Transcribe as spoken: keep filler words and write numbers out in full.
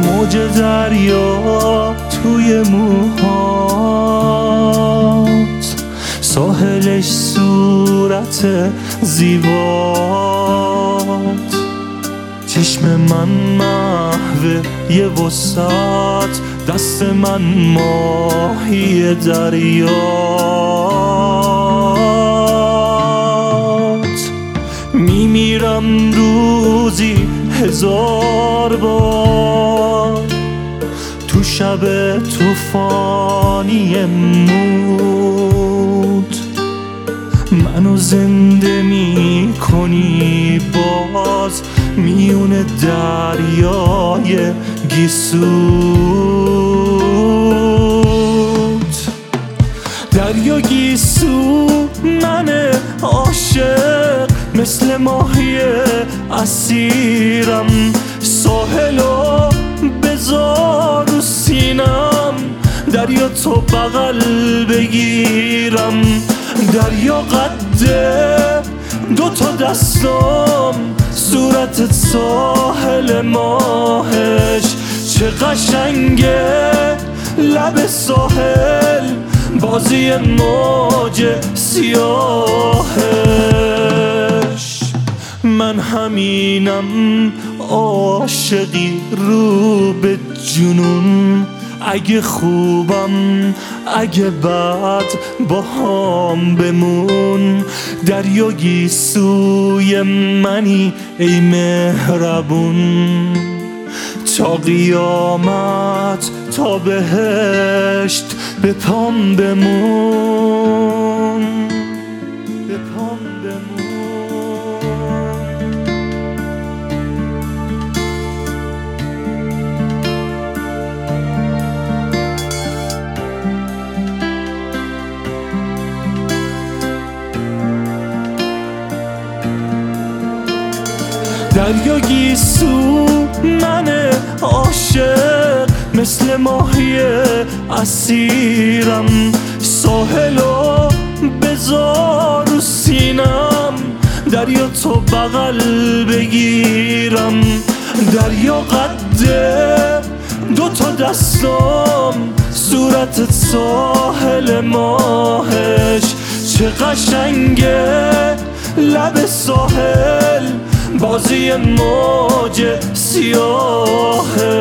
موج دریا توی موهات، ساحلش صورت زیبات، چشم من محو یه وسط، دست من ماهی دریات. میمیرم روزی هزار بار تو شب طوفانی موت، منو زنده می کنی باز میون دریای گیسوت. دریا گیسو من عاشق، مثل ماهی اسیرم، ساحلو بذار رو سینم، دریا تو بغل بگیرم. دریا قده دو تا دستم، صورتت ساحل ماهش، چه قشنگه لب ساحل، بازی موج سیاهش. من همینم عاشقی رو به جنون، اگه خوبم اگه بد با هم بمون. دریا گیسوی منی ای مهربون، تا قیامت تا بهشت به پام بمون، به پام بمون. دریا گیسو من عاشق، مثل ماهی اسیرم، ساحلو بذار رو سینم، دریا تو بغل بگیرم. دریا قده دو تا دستم، صورتت ساحل ماهش، چه قشنگه لب ساحل، بازی موج سیاهش.